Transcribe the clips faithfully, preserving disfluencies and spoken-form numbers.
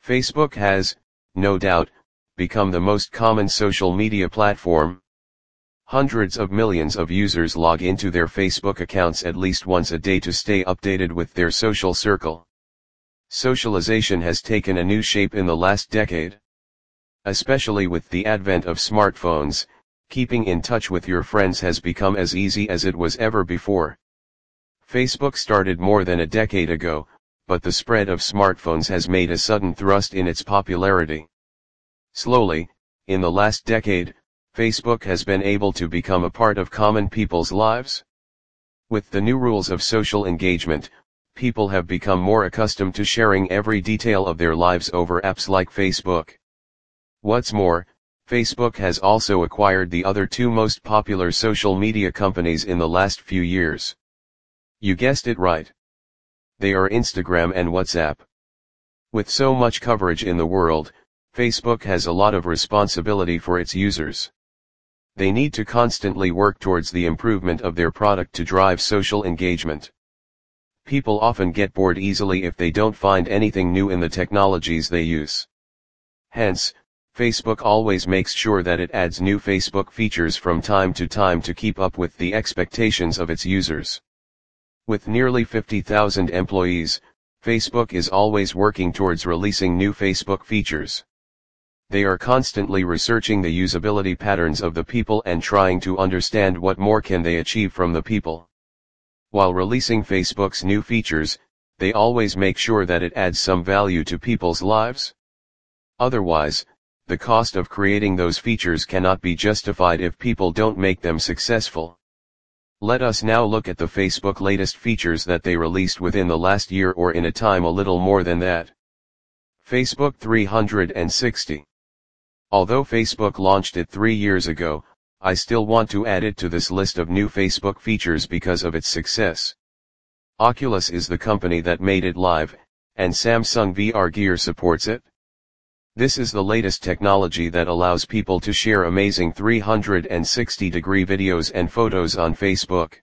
Facebook has, no doubt, become the most common social media platform. Hundreds of millions of users log into their Facebook accounts at least once a day to stay updated with their social circle. Socialization has taken a new shape in the last decade. Especially with the advent of smartphones, keeping in touch with your friends has become as easy as it was ever before. Facebook started more than a decade ago, but the spread of smartphones has made a sudden thrust in its popularity. Slowly, in the last decade, Facebook has been able to become a part of common people's lives. With the new rules of social engagement, people have become more accustomed to sharing every detail of their lives over apps like Facebook. What's more, Facebook has also acquired the other two most popular social media companies in the last few years. You guessed it right. They are Instagram and WhatsApp. With so much coverage in the world, Facebook has a lot of responsibility for its users. They need to constantly work towards the improvement of their product to drive social engagement. People often get bored easily if they don't find anything new in the technologies they use. Hence, Facebook always makes sure that it adds new Facebook features from time to time to keep up with the expectations of its users. With nearly fifty thousand employees, Facebook is always working towards releasing new Facebook features. They are constantly researching the usability patterns of the people and trying to understand what more can they achieve from the people. While releasing Facebook's new features, they always make sure that it adds some value to people's lives. Otherwise, the cost of creating those features cannot be justified if people don't make them successful. Let us now look at the Facebook latest features that they released within the last year or in a time a little more than that. Facebook three sixty. Although Facebook launched it three years ago, I still want to add it to this list of new Facebook features because of its success. Oculus is the company that made it live, and Samsung V R Gear supports it. This is the latest technology that allows people to share amazing three sixty degree videos and photos on Facebook.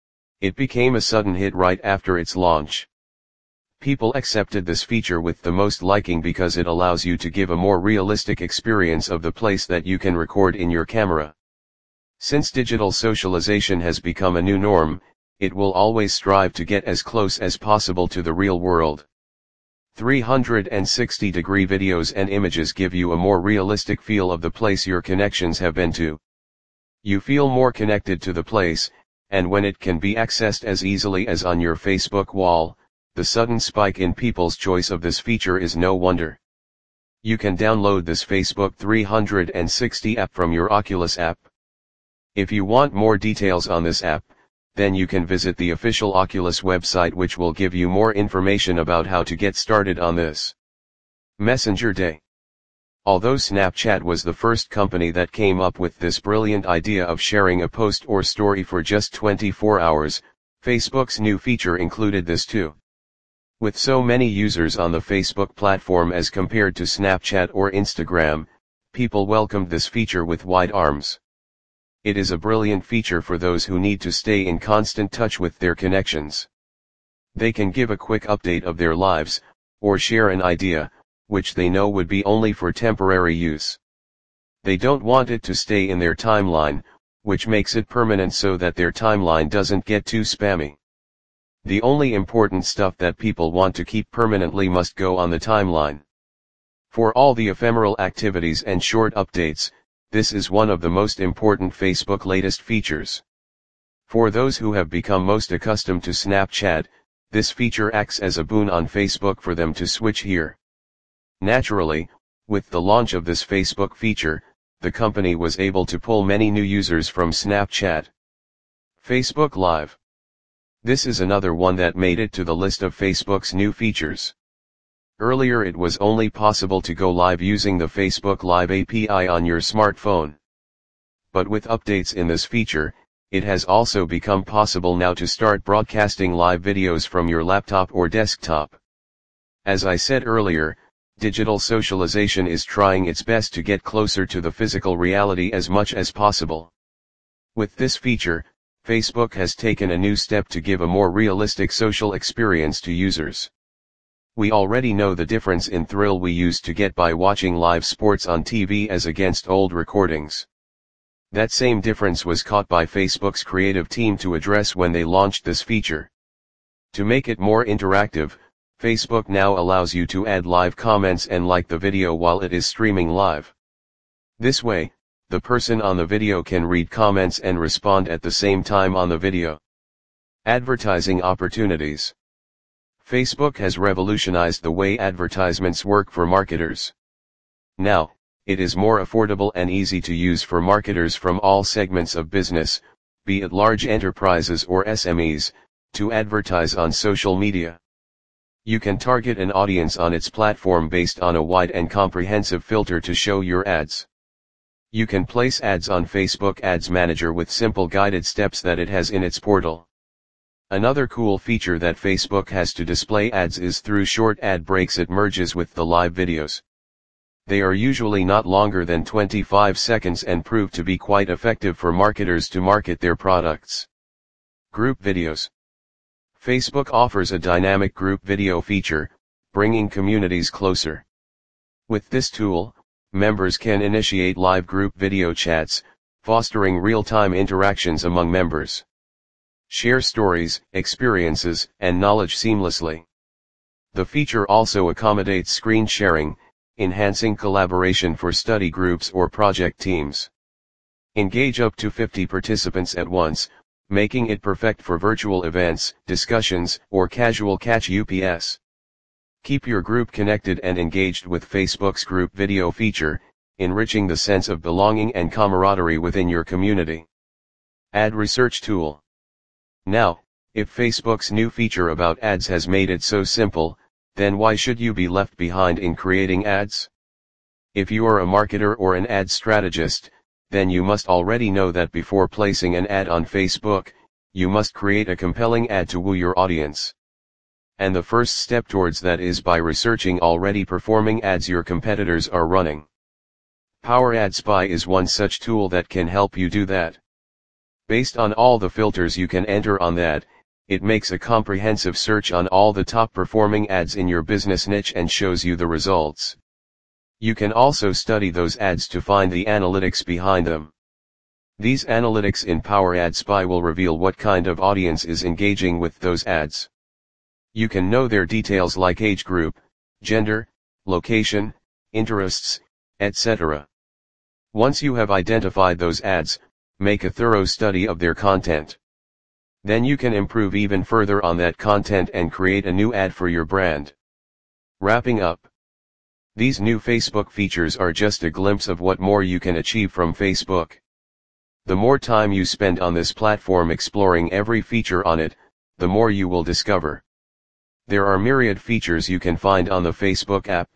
It became a sudden hit right after its launch. People accepted this feature with the most liking because it allows you to give a more realistic experience of the place that you can record in your camera. Since digital socialization has become a new norm, it will always strive to get as close as possible to the real world. three sixty degree videos and images give you a more realistic feel of the place your connections have been to. You feel more connected to the place, and when it can be accessed as easily as on your Facebook wall, the sudden spike in people's choice of this feature is no wonder. You can download this Facebook three sixty app from your Oculus app. If you want more details on this app, then you can visit the official Oculus website, which will give you more information about how to get started on this. Messenger Day. Although Snapchat was the first company that came up with this brilliant idea of sharing a post or story for just twenty-four hours, Facebook's new feature included this too. With so many users on the Facebook platform as compared to Snapchat or Instagram, people welcomed this feature with wide arms. It is a brilliant feature for those who need to stay in constant touch with their connections. They can give a quick update of their lives, or share an idea, which they know would be only for temporary use. They don't want it to stay in their timeline, which makes it permanent so that their timeline doesn't get too spammy. The only important stuff that people want to keep permanently must go on the timeline. For all the ephemeral activities and short updates, this is one of the most important Facebook latest features. For those who have become most accustomed to Snapchat, this feature acts as a boon on Facebook for them to switch here. Naturally, with the launch of this Facebook feature, the company was able to pull many new users from Snapchat. Facebook Live. This is another one that made it to the list of Facebook's new features. Earlier it was only possible to go live using the Facebook Live A P I on your smartphone. But with updates in this feature, it has also become possible now to start broadcasting live videos from your laptop or desktop. As I said earlier, digital socialization is trying its best to get closer to the physical reality as much as possible. With this feature, Facebook has taken a new step to give a more realistic social experience to users. We already know the difference in thrill we used to get by watching live sports on T V as against old recordings. That same difference was caught by Facebook's creative team to address when they launched this feature. To make it more interactive, Facebook now allows you to add live comments and like the video while it is streaming live. This way, the person on the video can read comments and respond at the same time on the video. Advertising opportunities. Facebook has revolutionized the way advertisements work for marketers. Now, it is more affordable and easy to use for marketers from all segments of business, be it large enterprises or S M Es, to advertise on social media. You can target an audience on its platform based on a wide and comprehensive filter to show your ads. You can place ads on Facebook Ads Manager with simple guided steps that it has in its portal. Another cool feature that Facebook has to display ads is through short ad breaks. It merges with the live videos. They are usually not longer than twenty-five seconds and prove to be quite effective for marketers to market their products. Group videos. Facebook offers a dynamic group video feature, bringing communities closer. With this tool, members can initiate live group video chats, fostering real-time interactions among members. Share stories, experiences, and knowledge seamlessly. The feature also accommodates screen sharing, enhancing collaboration for study groups or project teams. Engage up to fifty participants at once, making it perfect for virtual events, discussions, or casual catch-ups. Keep your group connected and engaged with Facebook's group video feature, enriching the sense of belonging and camaraderie within your community. Ad research tool. Now, if Facebook's new feature about ads has made it so simple, then why should you be left behind in creating ads? If you are a marketer or an ad strategist, then you must already know that before placing an ad on Facebook, you must create a compelling ad to woo your audience. And the first step towards that is by researching already performing ads your competitors are running. Power Ad Spy is one such tool that can help you do that. Based on all the filters you can enter on that, it makes a comprehensive search on all the top performing ads in your business niche and shows you the results. You can also study those ads to find the analytics behind them. These analytics in Power Ad Spy will reveal what kind of audience is engaging with those ads. You can know their details like age group, gender, location, interests, et cetera. Once you have identified those ads, make a thorough study of their content. Then you can improve even further on that content and create a new ad for your brand. Wrapping up. These new Facebook features are just a glimpse of what more you can achieve from Facebook. The more time you spend on this platform exploring every feature on it, the more you will discover. There are myriad features you can find on the Facebook app.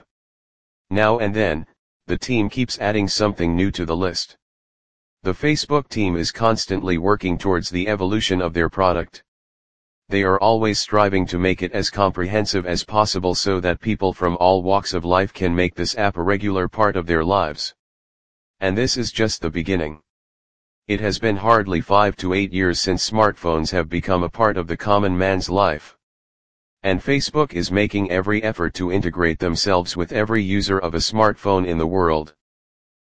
Now and then, the team keeps adding something new to the list. The Facebook team is constantly working towards the evolution of their product. They are always striving to make it as comprehensive as possible so that people from all walks of life can make this app a regular part of their lives. And this is just the beginning. It has been hardly five to eight years since smartphones have become a part of the common man's life. And Facebook is making every effort to integrate themselves with every user of a smartphone in the world.